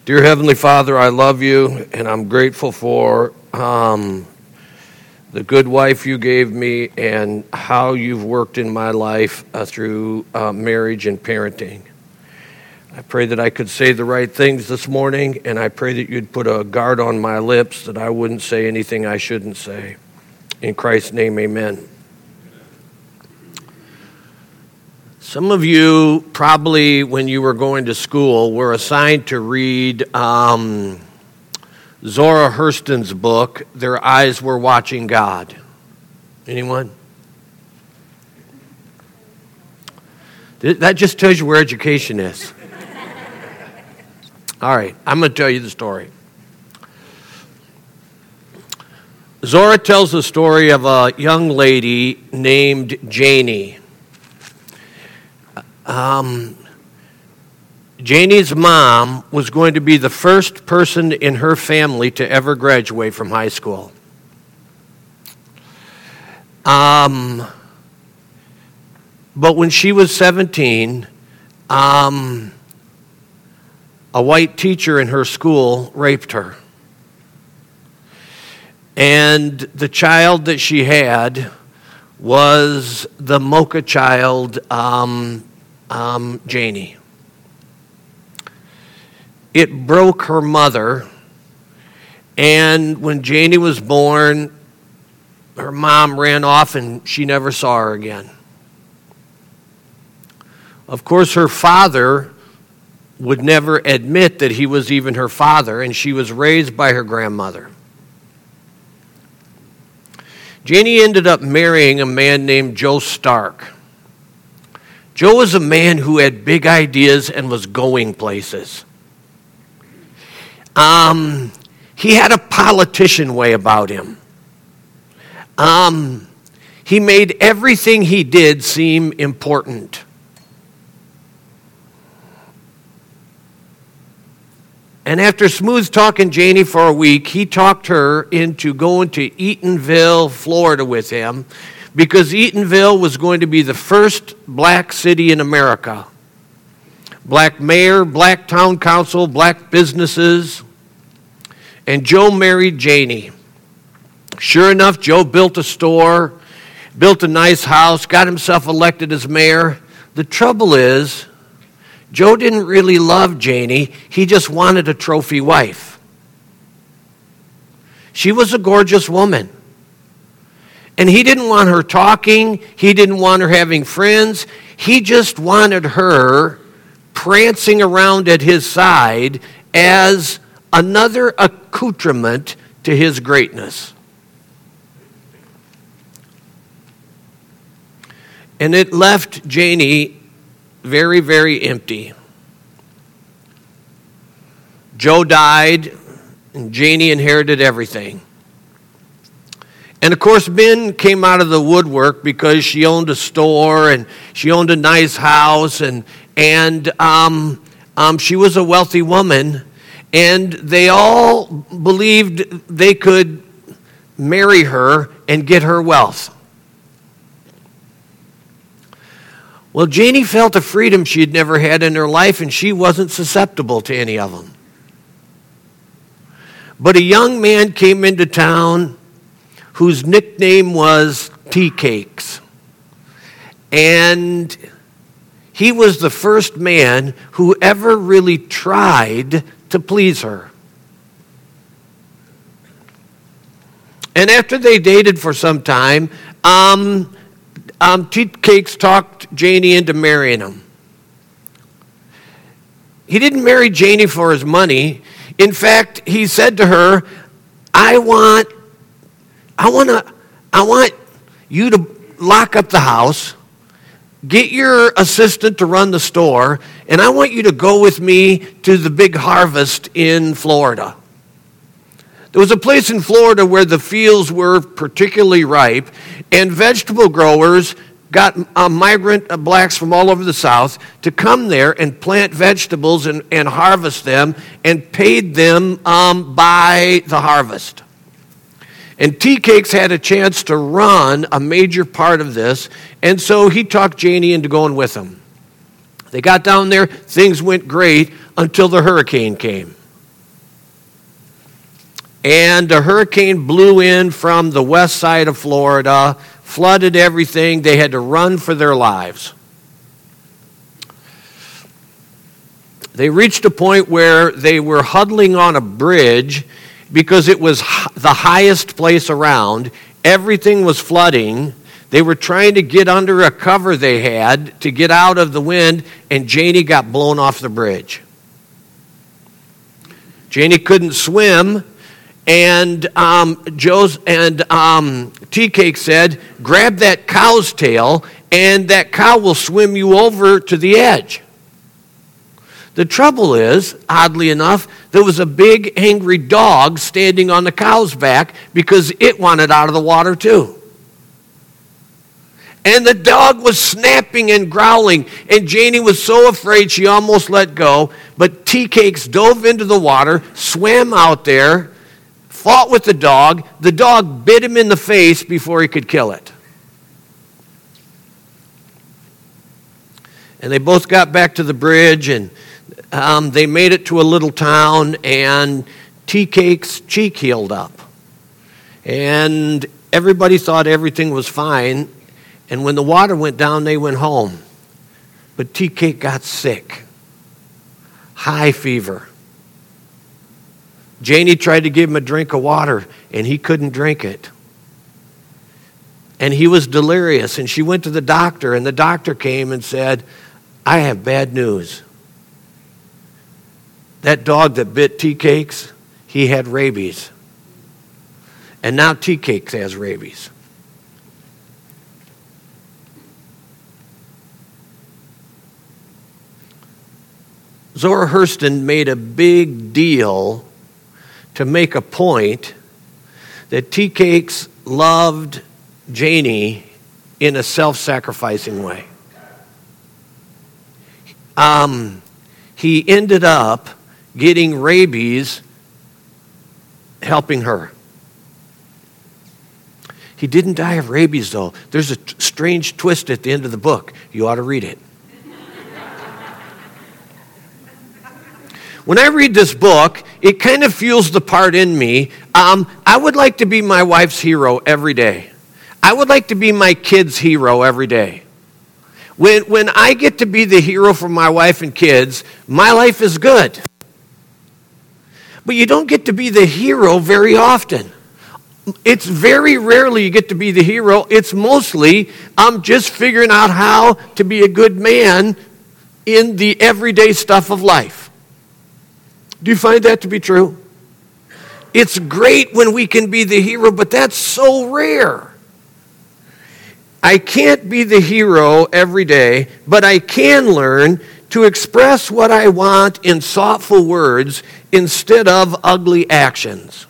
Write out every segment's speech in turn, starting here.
Dear Heavenly Father, I love you, and I'm grateful for the good wife you gave me and how you've worked in my life through marriage and parenting. I pray that I could say the right things this morning, and I pray that you'd put a guard on my lips that I wouldn't say anything I shouldn't say. In Christ's name, amen. Some of you probably, when you were going to school, were assigned to read Zora Hurston's book, Their Eyes Were Watching God. Anyone? That just tells you where education is. All right, I'm going to tell you the story. Zora tells the story of a young lady named Janie. Janie's mom was going to be the first person in her family to ever graduate from high school. But when she was 17, a white teacher in her school raped her. And the child that she had was the Mocha child, Janie. It broke her mother, and when Janie was born, her mom ran off and she never saw her again. Of course, her father would never admit that he was even her father, and she was raised by her grandmother. Janie ended up marrying a man named Joe Stark. Joe was a man who had big ideas and was going places. He had a politician way about him. He made everything he did seem important. And after smooth talking Janie for a week, he talked her into going to Eatonville, Florida with him, because Eatonville was going to be the first black city in America. Black mayor, black town council, black businesses. And Joe married Janie. Sure enough, Joe built a store, built a nice house, got himself elected as mayor. The trouble is, Joe didn't really love Janie. He just wanted a trophy wife. She was a gorgeous woman. And he didn't want her talking. He didn't want her having friends. He just wanted her prancing around at his side as another accoutrement to his greatness. And it left Janie very, very empty. Joe died, and Janie inherited everything. And of course, Ben came out of the woodwork because she owned a store and she owned a nice house, and she was a wealthy woman, and they all believed they could marry her and get her wealth. Well, Janie felt a freedom she had never had in her life, and she wasn't susceptible to any of them. But a young man came into town whose nickname was Tea Cakes. And he was the first man who ever really tried to please her. And after they dated for some time, Tea Cakes talked Janie into marrying him. He didn't marry Janie for his money. In fact, he said to her, I want you to lock up the house, get your assistant to run the store, and I want you to go with me to the big harvest in Florida. There was a place in Florida where the fields were particularly ripe, and vegetable growers got migrant blacks from all over the South to come there and plant vegetables and harvest them, and paid them by the harvest. And Tea Cakes had a chance to run a major part of this, and so he talked Janie into going with him. They got down there, things went great until the hurricane came. and a hurricane blew in from the west side of Florida, flooded everything. They had to run for their lives. They reached a point where they were huddling on a bridge because it was the highest place around. Everything was flooding. They were trying to get under a cover they had to get out of the wind, and Janie got blown off the bridge. Janie couldn't swim, and Tea Cake said, grab that cow's tail, and that cow will swim you over to the edge. The trouble is, oddly enough, there was a big angry dog standing on the cow's back because it wanted out of the water too. And the dog was snapping and growling, and Janie was so afraid she almost let go, but Tea Cakes dove into the water, swam out there, fought with the dog. The dog bit him in the face before he could kill it. And they both got back to the bridge, and they made it to a little town, and Tea Cake's cheek healed up. And everybody thought everything was fine. And when the water went down, they went home. But Tea Cake got sick. High fever. Janie tried to give him a drink of water, and he couldn't drink it. And he was delirious, and she went to the doctor, and the doctor came and said, I have bad news. That dog that bit Tea Cakes, he had rabies. And now Tea Cakes has rabies. Zora Hurston made a big deal to make a point that Tea Cakes loved Janie in a self-sacrificing way. He ended up getting rabies helping her. He didn't die of rabies, though. There's a strange twist at the end of the book. You ought to read it. When I read this book, it kind of fuels the part in me. I would like to be my wife's hero every day. I would like to be my kid's hero every day. When I get to be the hero for my wife and kids, my life is good. But you don't get to be the hero very often. It's very rarely you get to be the hero. It's mostly just figuring out how to be a good man in the everyday stuff of life. Do you find that to be true? It's great when we can be the hero, but that's so rare. I can't be the hero every day, but I can learn to express what I want in thoughtful words instead of ugly actions.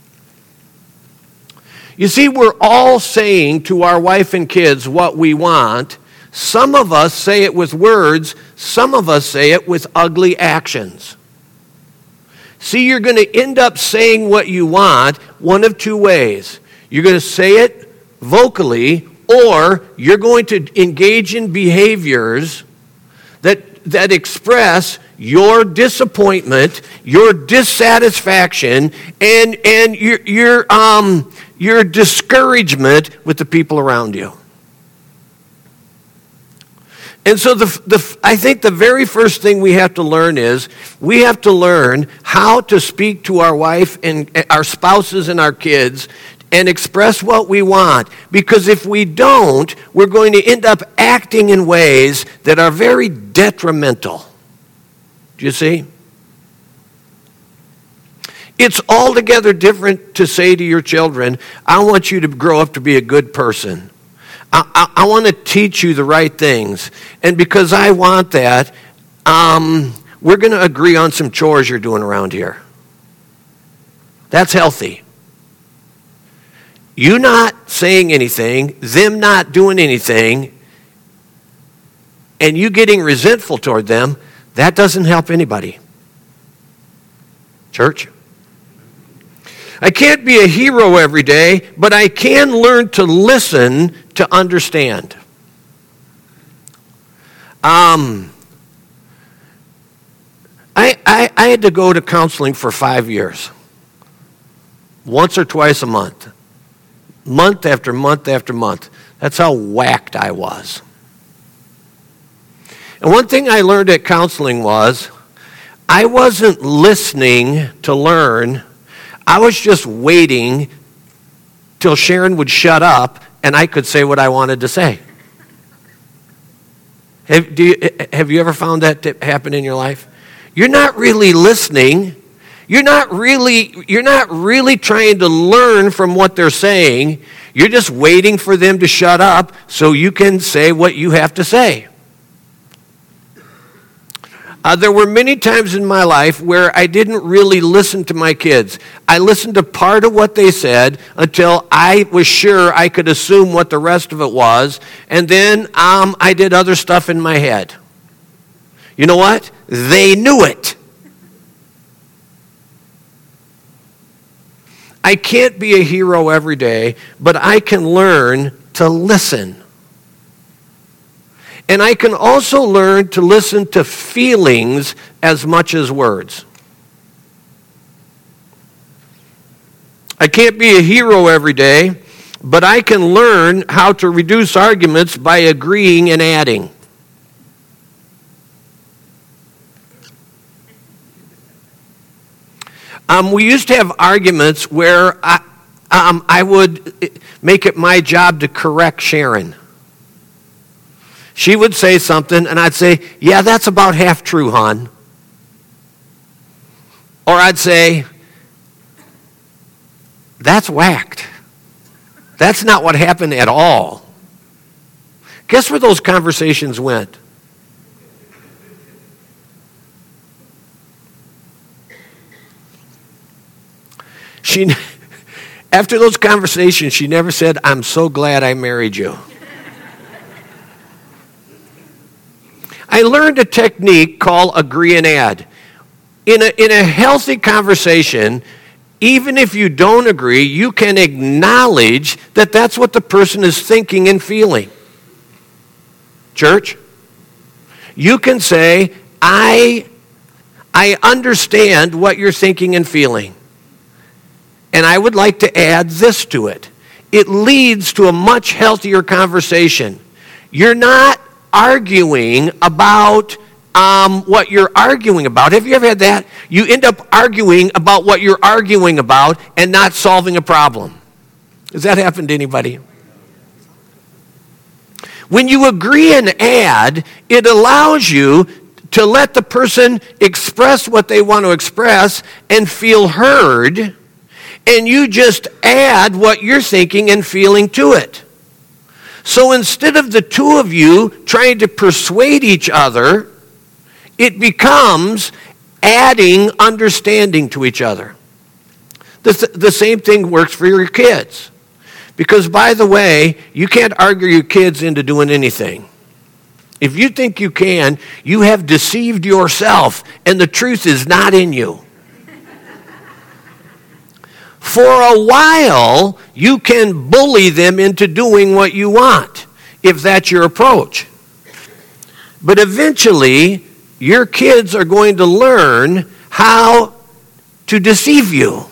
You see, we're all saying to our wife and kids what we want. Some of us say it with words, some of us say it with ugly actions. See, you're going to end up saying what you want one of two ways. You're going to say it vocally, or you're going to engage in behaviors that express your disappointment, your dissatisfaction, and your discouragement with the people around you. And so I think the very first thing we have to learn is we have to learn how to speak to our wife and our spouses and our kids and express what we want. Because if we don't, we're going to end up acting in ways that are very detrimental. Do you see? It's altogether different to say to your children, I want you to grow up to be a good person. I want to teach you the right things. And because I want that, we're going to agree on some chores you're doing around here. That's healthy. You not saying anything, them not doing anything, and you getting resentful toward them, that doesn't help anybody. Church? I can't be a hero every day, but I can learn to listen to understand. I had to go to counseling for 5 years. once or twice a month. Month after month after month. That's how whacked I was. And one thing I learned at counseling was I wasn't listening to learn. I was just waiting till Sharon would shut up and I could say what I wanted to say. Have you ever found that to happen in your life? You're not really listening. You're not really trying to learn from what they're saying. You're just waiting for them to shut up so you can say what you have to say. There were many times in my life where I didn't really listen to my kids. I listened to part of what they said until I was sure I could assume what the rest of it was, and then I did other stuff in my head. You know what? They knew it. I can't be a hero every day, but I can learn to listen. And I can also learn to listen to feelings as much as words. I can't be a hero every day, but I can learn how to reduce arguments by agreeing and adding. We used to have arguments where I would make it my job to correct Sharon. She would say something, and I'd say, yeah, that's about half true, hon. Or I'd say, that's whacked. That's not what happened at all. Guess where those conversations went? After those conversations, she never said, I'm so glad I married you. I learned a technique called agree and add. In a healthy conversation, even if you don't agree, you can acknowledge that that's what the person is thinking and feeling. Church, you can say, I understand what you're thinking and feeling. And I would like to add this to it. It leads to a much healthier conversation. You're not arguing about what you're arguing about. Have you ever had that? You end up arguing about what you're arguing about and not solving a problem. Has that happened to anybody? When you agree and add, it allows you to let the person express what they want to express and feel heard, and you just add what you're thinking and feeling to it. So instead of the two of you trying to persuade each other, it becomes adding understanding to each other. The same thing works for your kids. Because, by the way, you can't argue your kids into doing anything. If you think you can, you have deceived yourself, and the truth is not in you. For a while, you can bully them into doing what you want, if that's your approach. But eventually, your kids are going to learn how to deceive you.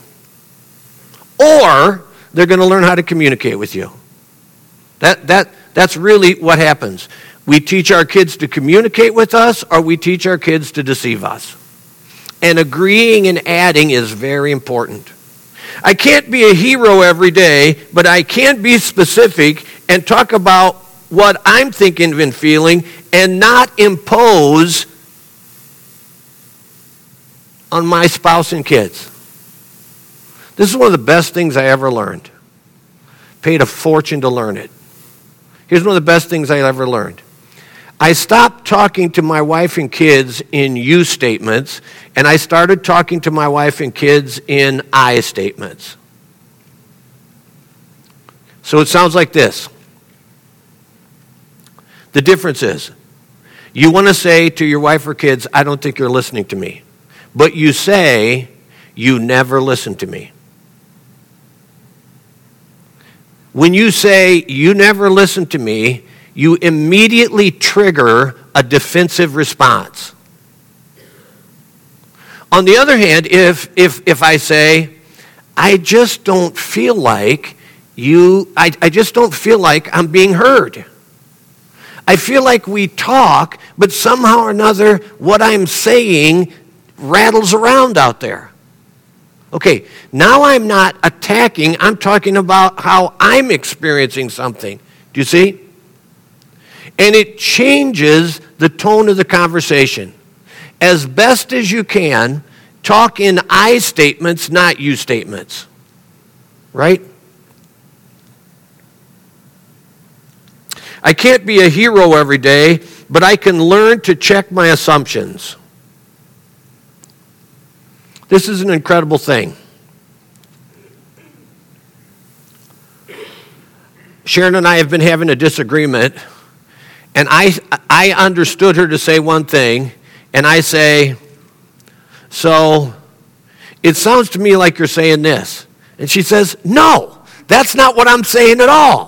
Or they're going to learn how to communicate with you. That's really what happens. We teach our kids to communicate with us, or we teach our kids to deceive us. And agreeing and adding is very important. I can't be a hero every day, but I can be specific and talk about what I'm thinking and feeling and not impose on my spouse and kids. This is one of the best things I ever learned. Paid a fortune to learn it. Here's one of the best things I ever learned. I stopped talking to my wife and kids in you statements, and I started talking to my wife and kids in I statements. So it sounds like this. The difference is, you want to say to your wife or kids, I don't think you're listening to me. But you say, you never listen to me. When you say, you never listen to me, you immediately trigger a defensive response. On the other hand, if I say, I just don't feel like I just don't feel like I'm being heard. I feel like we talk, but somehow or another, what I'm saying rattles around out there. Okay, now I'm not attacking, I'm talking about how I'm experiencing something. Do you see? And it changes the tone of the conversation. As best as you can, talk in I statements, not you statements. Right? I can't be a hero every day, but I can learn to check my assumptions. This is an incredible thing. Sharon and I have been having a disagreement, and I understood her to say one thing, and I say, so it sounds to me like you're saying this. And she says, no, that's not what I'm saying at all.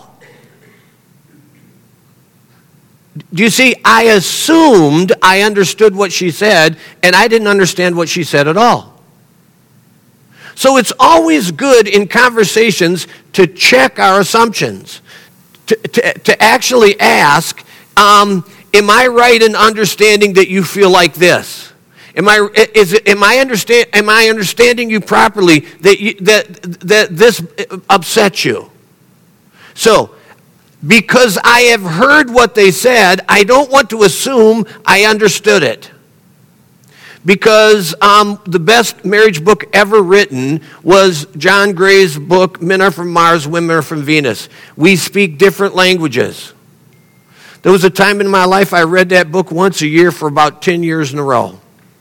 Do you see, I assumed I understood what she said, and I didn't understand what she said at all. So it's always good in conversations to check our assumptions, to actually ask, am I right in understanding that you feel like this? Am I understanding you properly that this upsets you? So, because I have heard what they said, I don't want to assume I understood it. Because the best marriage book ever written was John Gray's book, Men Are From Mars, Women Are From Venus. We speak different languages. There was a time in my life I read that book once a year for about 10 years in a row.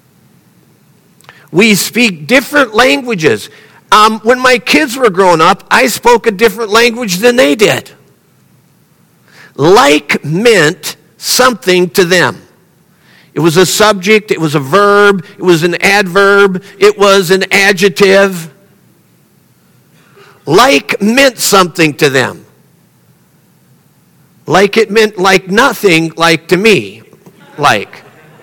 We speak different languages. When my kids were growing up, I spoke a different language than they did. Like meant something to them. It was a subject, it was a verb, it was an adverb, it was an adjective. Like meant something to them. Like it meant like nothing, like to me. Like.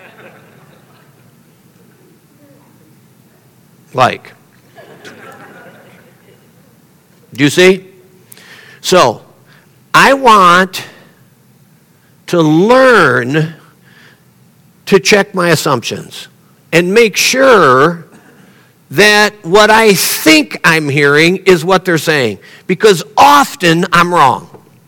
Do you see? So, I want to learn to check my assumptions and make sure that what I think I'm hearing is what they're saying. Because often I'm wrong.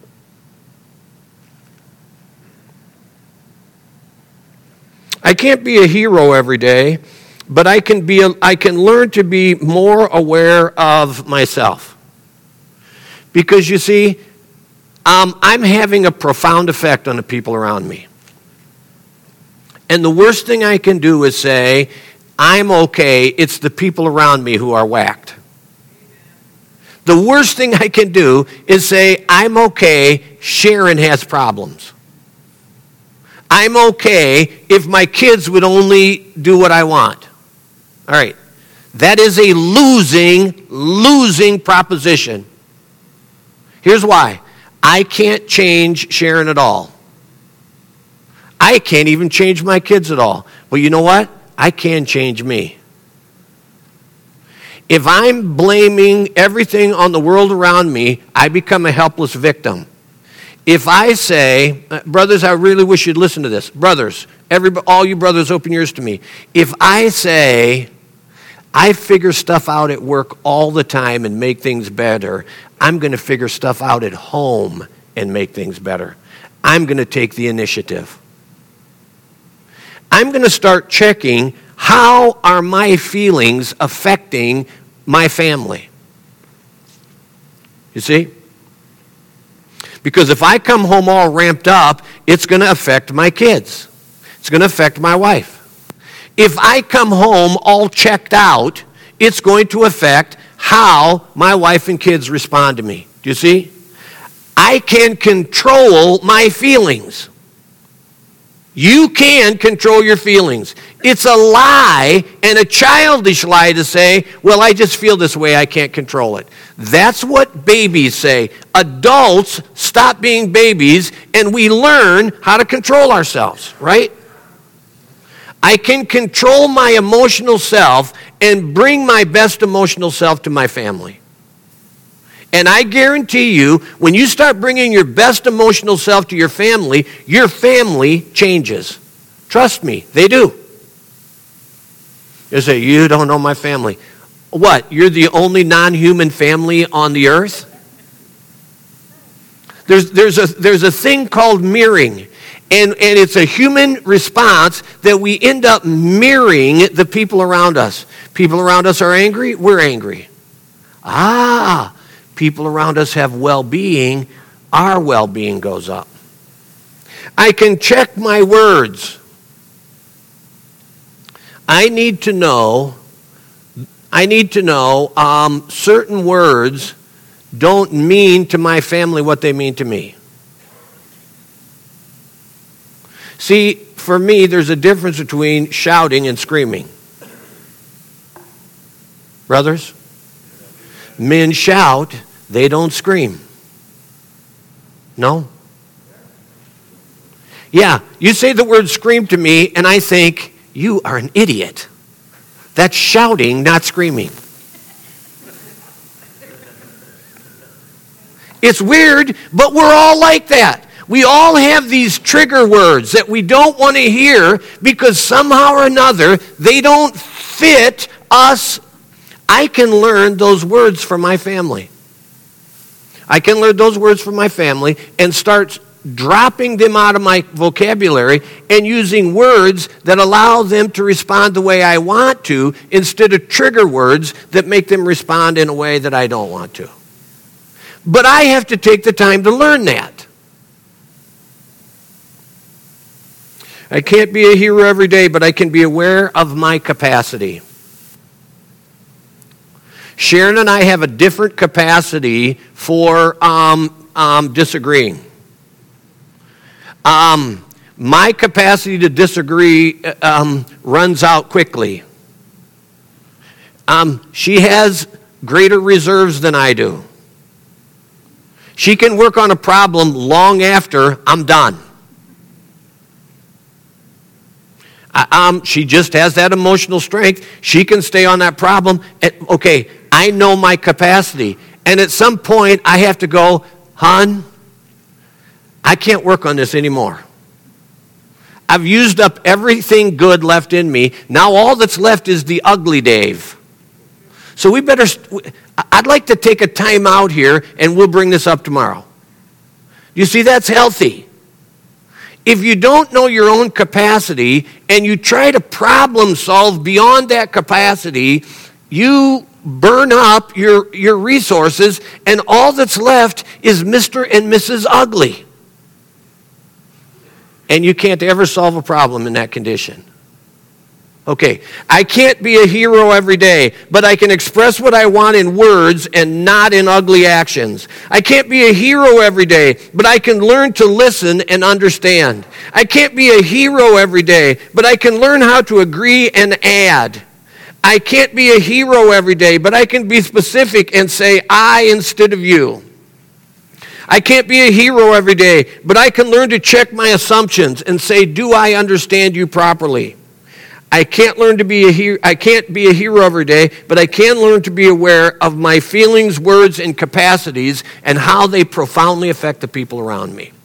I can't be a hero every day, but I can learn to be more aware of myself. Because you see, I'm having a profound effect on the people around me. And the worst thing I can do is say, I'm okay, it's the people around me who are whacked. The worst thing I can do is say, I'm okay, Sharon has problems. I'm okay if my kids would only do what I want. All right. That is a losing proposition. Here's why. I can't change Sharon at all. I can't even change my kids at all. But you know what? I can change me. If I'm blaming everything on the world around me, I become a helpless victim. If I say, brothers, I really wish you'd listen to this. Brothers, all you brothers, open yours to me. If I say, I figure stuff out at work all the time and make things better, I'm going to figure stuff out at home and make things better. I'm going to take the initiative. I'm going to start checking, how are my feelings affecting my family? You see? Because if I come home all ramped up, it's going to affect my kids. It's going to affect my wife. If I come home all checked out, it's going to affect how my wife and kids respond to me. Do you see? I can control my feelings. You can control your feelings. It's a lie and a childish lie to say, well, I just feel this way, I can't control it. That's what babies say. Adults stop being babies and we learn how to control ourselves, right? I can control my emotional self and bring my best emotional self to my family. And I guarantee you, when you start bringing your best emotional self to your family changes. Trust me, they do. You say, you don't know my family. What, you're the only non-human family on the earth? There's a thing called mirroring. And it's a human response that we end up mirroring the people around us. People around us are angry, we're angry. People around us have well-being, our well-being goes up. I can check my words. I need to know certain words don't mean to my family what they mean to me. See, for me, there's a difference between shouting and screaming. Brothers? Men shout, they don't scream. No? Yeah, you say the word scream to me, and I think, you are an idiot. That's shouting, not screaming. It's weird, but we're all like that. We all have these trigger words that we don't want to hear because somehow or another they don't fit us. I can learn those words from my family. I can learn those words from my family and start dropping them out of my vocabulary and using words that allow them to respond the way I want to instead of trigger words that make them respond in a way that I don't want to. But I have to take the time to learn that. I can't be a hero every day, but I can be aware of my capacity. Sharon and I have a different capacity for disagreeing. My capacity to disagree runs out quickly. She has greater reserves than I do. She can work on a problem long after I'm done. She just has that emotional strength. She can stay on that problem. Okay, I know my capacity. And at some point, I have to go, hon, I can't work on this anymore. I've used up everything good left in me. Now all that's left is the ugly Dave. So I'd like to take a time out here, and we'll bring this up tomorrow. You see, that's healthy. If you don't know your own capacity and you try to problem solve beyond that capacity, you burn up your resources, and all that's left is Mr. and Mrs. Ugly. And you can't ever solve a problem in that condition. Okay, I can't be a hero every day, but I can express what I want in words and not in ugly actions. I can't be a hero every day, but I can learn to listen and understand. I can't be a hero every day, but I can learn how to agree and add. I can't be a hero every day, but I can be specific and say I instead of you. I can't be a hero every day, but I can learn to check my assumptions and say, do I understand you properly? I can't be a hero every day, but I can learn to be aware of my feelings, words, and capacities and how they profoundly affect the people around me.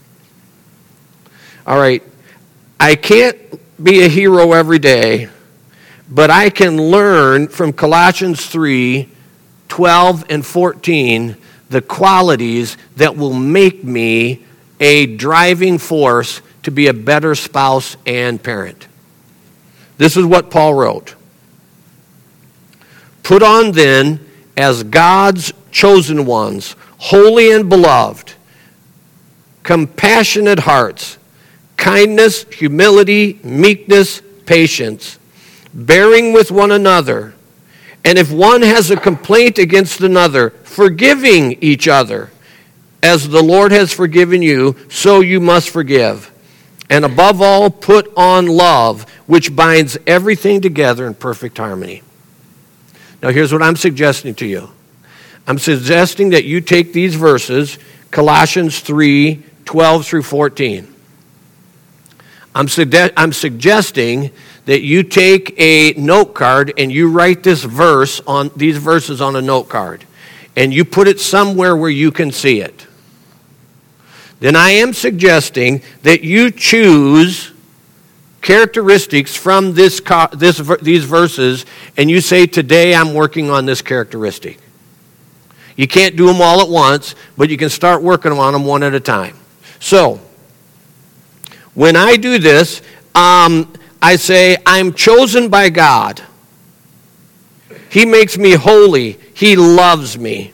All right, I can't be a hero every day, but I can learn from Colossians 3:12 and 14 the qualities that will make me a driving force to be a better spouse and parent. This is what Paul wrote. Put on then, as God's chosen ones, holy and beloved, compassionate hearts, kindness, humility, meekness, patience, bearing with one another, and if one has a complaint against another, forgiving each other, as the Lord has forgiven you, so you must forgive. And above all, put on love, which binds everything together in perfect harmony. Now here's what I'm suggesting to you. I'm suggesting that you take these verses, Colossians 3:12 through 14. I'm suggesting that you take a note card and you write these verses on a note card, and you put it somewhere where you can see it. Then I am suggesting that you choose characteristics from these verses, and you say, today I'm working on this characteristic. You can't do them all at once, but you can start working on them one at a time. So, when I do this, I say, I'm chosen by God. He makes me holy. He loves me.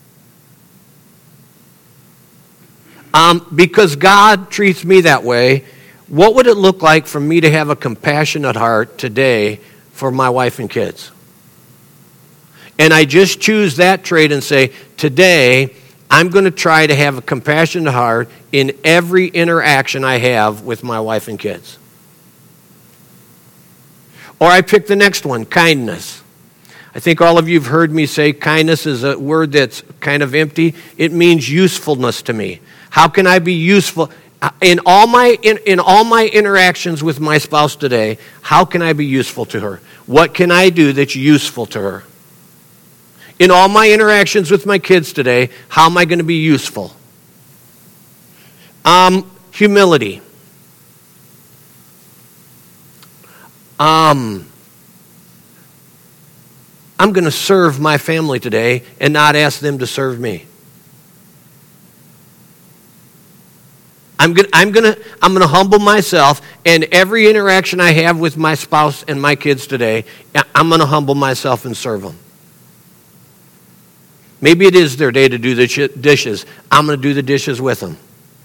Because God treats me that way, what would it look like for me to have a compassionate heart today for my wife and kids? And I just choose that trait and say, today, I'm going to try to have a compassionate heart in every interaction I have with my wife and kids. Or I pick the next one, kindness. I think all of you have heard me say kindness is a word that's kind of empty. It means usefulness to me. How can I be useful? In all my interactions with my spouse today, how can I be useful to her? What can I do that's useful to her? In all my interactions with my kids today, how am I going to be useful? Humility. I'm going to serve my family today and not ask them to serve me. I'm going to humble myself, and every interaction I have with my spouse and my kids today, I'm going to humble myself and serve them. Maybe it is their day to do the dishes. I'm going to do the dishes with them.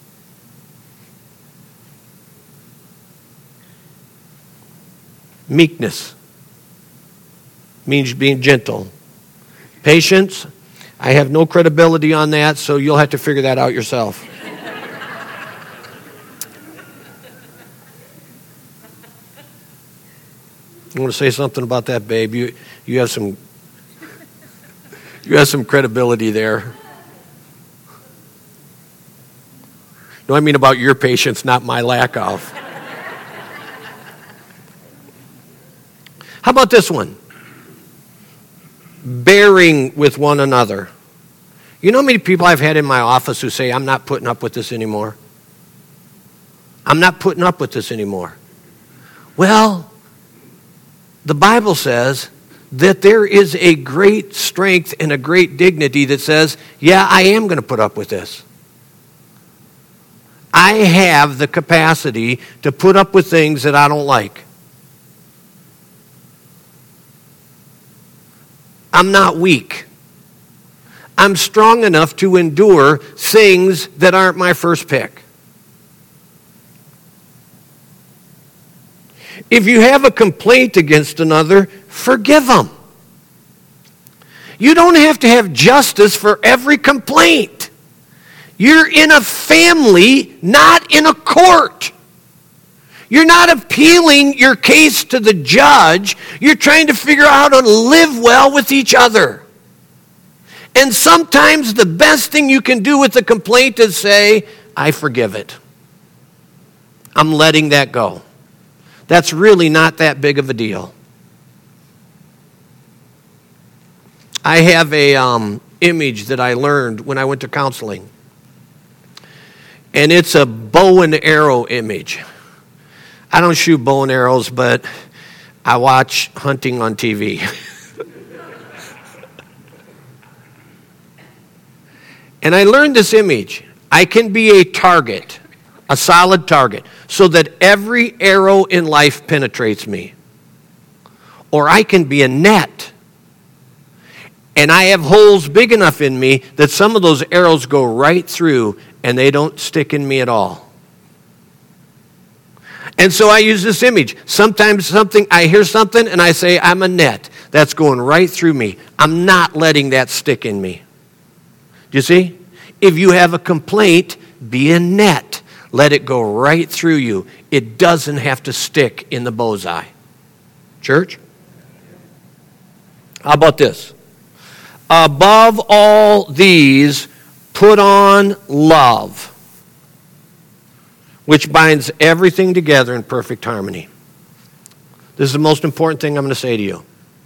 Meekness means being gentle. Patience, I have no credibility on that, so you'll have to figure that out yourself. I want to say something about that, babe. You have some credibility there. No, I mean about your patience, not my lack of. How about this one? Bearing with one another. You know how many people I've had in my office who say, I'm not putting up with this anymore? I'm not putting up with this anymore. Well, the Bible says that there is a great strength and a great dignity that says, yeah, I am going to put up with this. I have the capacity to put up with things that I don't like. I'm not weak. I'm strong enough to endure things that aren't my first pick. If you have a complaint against another, forgive them. You don't have to have justice for every complaint. You're in a family, not in a court. You're not appealing your case to the judge. You're trying to figure out how to live well with each other. And sometimes the best thing you can do with a complaint is say, I forgive it. I'm letting that go. That's really not that big of a deal. I have a image that I learned when I went to counseling. And it's a bow and arrow image. I don't shoot bow and arrows, but I watch hunting on TV. And I learned this image. I can be a target, a solid target, so that every arrow in life penetrates me. Or I can be a net. And I have holes big enough in me that some of those arrows go right through and they don't stick in me at all. And so I use this image. Sometimes I hear something and I say, I'm a net. That's going right through me. I'm not letting that stick in me. Do you see? If you have a complaint, be a net. Let it go right through you. It doesn't have to stick in the bullseye. Church? How about this? Above all these, put on love, which binds everything together in perfect harmony. This is the most important thing I'm going to say to you.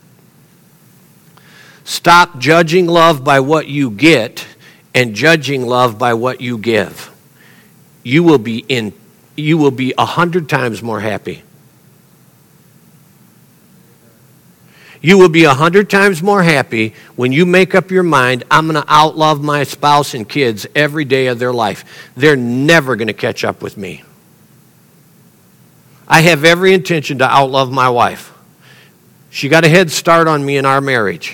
Stop judging love by what you get and judging love by what you give. You will be 100 times more happy. You will be 100 times more happy when you make up your mind, I'm going to outlove my spouse and kids every day of their life. They're never going to catch up with me. I have every intention to outlove my wife. She got a head start on me in our marriage.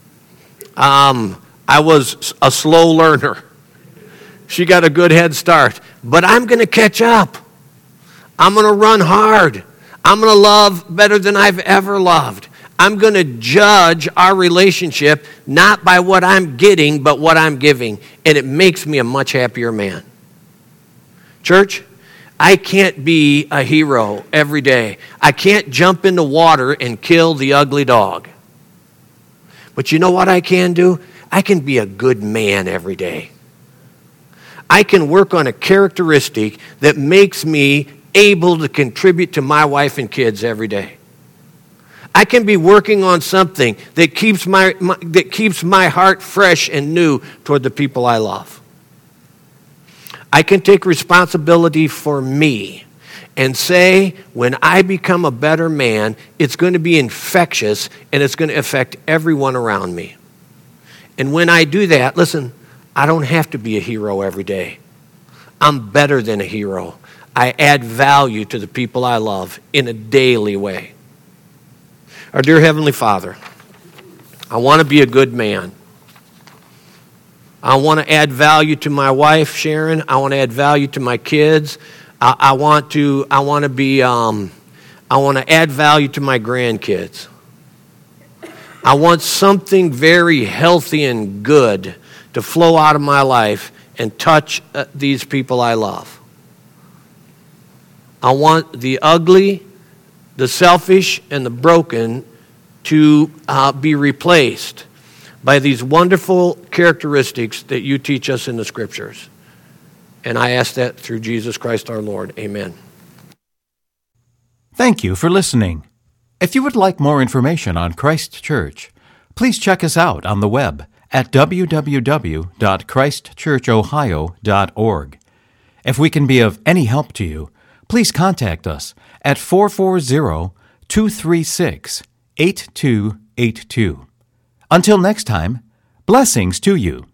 I was a slow learner. She got a good head start. But I'm going to catch up. I'm going to run hard. I'm going to love better than I've ever loved. I'm going to judge our relationship not by what I'm getting, but what I'm giving. And it makes me a much happier man. Church, I can't be a hero every day. I can't jump in the water and kill the ugly dog. But you know what I can do? I can be a good man every day. I can work on a characteristic that makes me able to contribute to my wife and kids every day. I can be working on something that keeps my heart fresh and new toward the people I love. I can take responsibility for me and say, when I become a better man, it's going to be infectious and it's going to affect everyone around me. And when I do that, listen, I don't have to be a hero every day. I'm better than a hero. I add value to the people I love in a daily way. Our dear Heavenly Father, I want to be a good man. I want to add value to my wife, Sharon. I want to add value to my kids. I want to add value to my grandkids. I want something very healthy and good to flow out of my life and touch these people I love. I want the ugly, the selfish, and the broken to be replaced by these wonderful characteristics that you teach us in the Scriptures. And I ask that through Jesus Christ our Lord. Amen. Thank you for listening. If you would like more information on Christ Church, please check us out on the web at www.christchurchohio.org. If we can be of any help to you, please contact us at 440-236-8282. Until next time, blessings to you.